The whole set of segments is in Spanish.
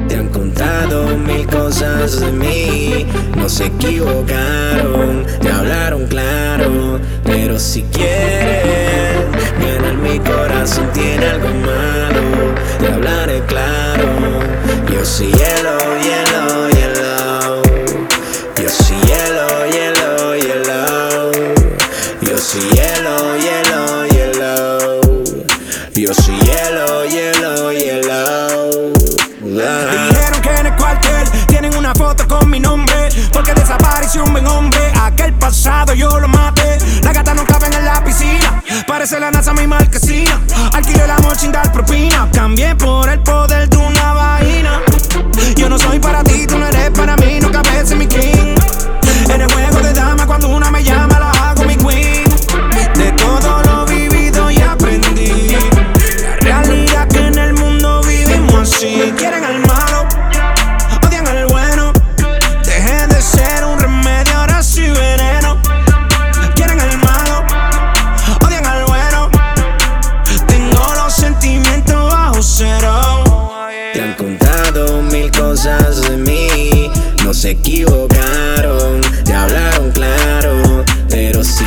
Te han contado mil cosas de mí, no se equivocaron, te hablaron claro, pero si quieres ganar mi corazón tiene algo malo, te hablaré claro. Yo soy hielo, hielo, hielo. Yo soy hielo, hielo, hielo. Yo soy hielo, hielo, hielo. Yo soy hielo, hielo, hielo. Dijeron que en el cuartel tienen una foto con mi nombre, porque desapareció un buen hombre. Aquel pasado yo lo maté. Las gatas no caben en la piscina, parece la NASA mi marquesina. Alquilé el amor sin dar propina, cambié por el poder de una vaina. Yo no soy para ti, tú no eres para mí, no cabes en mi king. En el juego de dama cuando una me llama la hago mi queen. De todo lo vivido y aprendí, la realidad que en el mundo vivimos así. Quieren al malo, odian al bueno. Dejé de ser un remedio, ahora soy veneno. Quieren al malo, odian al bueno. Tengo los sentimientos bajo cero. Te han contado mil cosas de mí, no se equivocaron, te hablaron claro, pero si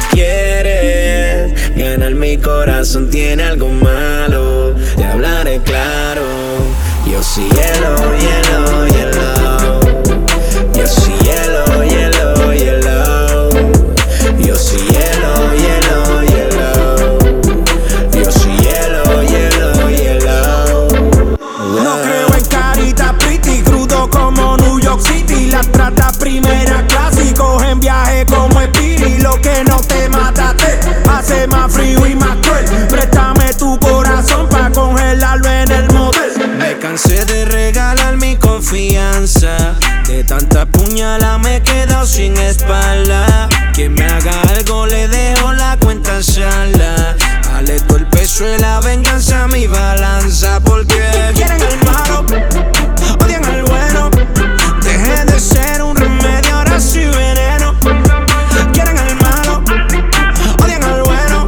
quieres ganar mi corazón tiene algo malo, te hablaré claro. Yo soy hielo, hielo, hielo. Yo soy hielo, hielo, hielo. Yo soy hielo, hielo, hielo. Yo soy hielo, hielo, hielo. No creo en carita pretty, crudo como New York City. Las trata primera clase y cogen viaje como Speedy. Lo que no te mata te hace más frío y más cruel. Préstame tu corazón pa' congelarlo en el motel. Me cansé de regalar mi confianza, de tanta puñalada me he quedado sin espalda. Quien me haga algo le dejo la cuenta sala. Dale todo el peso de la venganza a mi balanza, porque quieren al malo, odian al bueno. Dejé de ser un remedio, ahora soy veneno. Quieren al malo, odian al bueno.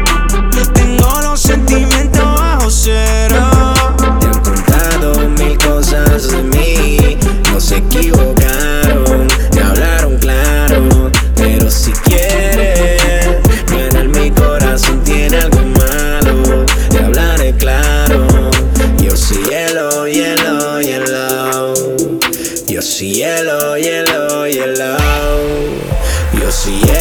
Tengo los sentimientos bajo cero. Te han contado mil cosas de mí, no se equivocaron, te hablaron claro, pero si quieres ganar mi corazón tiene algo malo, te hablaré claro. Yo soy hielo, hielo, hielo. Yo soy hielo, hielo, hielo. Yo soy hielo.